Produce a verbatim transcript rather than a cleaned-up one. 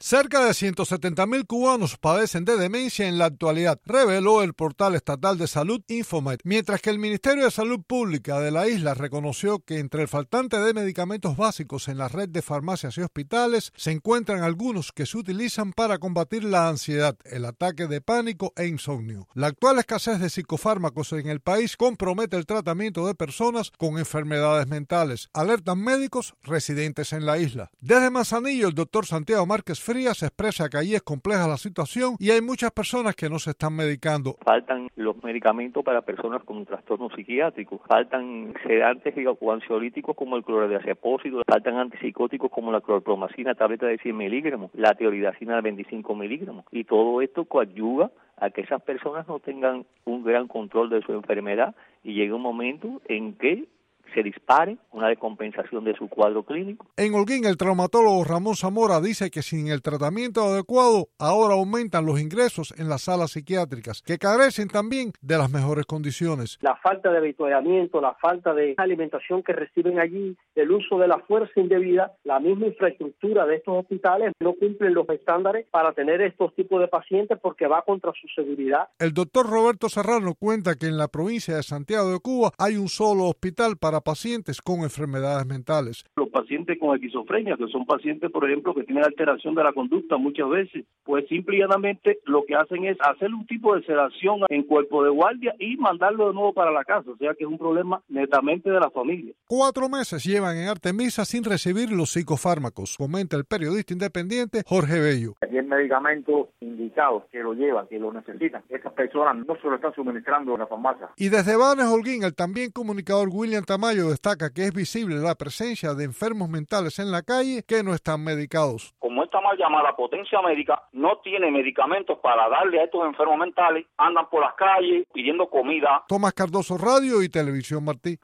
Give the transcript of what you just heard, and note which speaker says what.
Speaker 1: Cerca de ciento setenta mil cubanos padecen de demencia en la actualidad, reveló el portal estatal de salud Infomed, mientras que el Ministerio de Salud Pública de la isla reconoció que entre el faltante de medicamentos básicos en la red de farmacias y hospitales se encuentran algunos que se utilizan para combatir la ansiedad, el ataque de pánico e insomnio. La actual escasez de psicofármacos en el país compromete el tratamiento de personas con enfermedades mentales, alertan médicos residentes en la isla. Desde Manzanillo, el doctor Santiago Márquez Frías expresa que allí es compleja la situación y hay muchas personas que no se están medicando.
Speaker 2: Faltan los medicamentos para personas con un trastorno psiquiátrico, faltan sedantes o ansiolíticos como el clordiazepósito, faltan antipsicóticos como la clorpromacina, tableta de cien miligramos, la tioridacina de veinticinco miligramos, y todo esto coadyuva a que esas personas no tengan un gran control de su enfermedad y llegue un momento en que se dispare una descompensación de su cuadro clínico.
Speaker 1: En Holguín, el traumatólogo Ramón Zamora dice que sin el tratamiento adecuado, ahora aumentan los ingresos en las salas psiquiátricas, que carecen también de las mejores condiciones.
Speaker 3: La falta de avituallamiento, la falta de alimentación que reciben allí, el uso de la fuerza indebida, la misma infraestructura de estos hospitales no cumplen los estándares para tener estos tipos de pacientes porque va contra su seguridad.
Speaker 1: El doctor Roberto Serrano cuenta que en la provincia de Santiago de Cuba hay un solo hospital para pacientes con enfermedades mentales.
Speaker 4: Los pacientes con esquizofrenia, que son pacientes, por ejemplo, que tienen alteración de la conducta muchas veces, pues simple y llanamente lo que hacen es hacer un tipo de sedación en cuerpo de guardia y mandarlo de nuevo para la casa, o sea que es un problema netamente de la familia.
Speaker 1: Cuatro meses llevan en Artemisa sin recibir los psicofármacos, comenta el periodista independiente Jorge Bello.
Speaker 5: Aquí el medicamento indicado que lo llevan, que lo necesitan, estas personas no se lo están suministrando en la farmacia.
Speaker 1: Y desde Banes, Holguín, el también comunicador William Tamayo destaca que es visible la presencia de enfermos mentales en la calle que no están medicados.
Speaker 6: Como esta mal llamada potencia médica no tiene medicamentos para darle a estos enfermos mentales, andan por las calles pidiendo comida.
Speaker 1: Tomás Cardoso, Radio y Televisión Martí.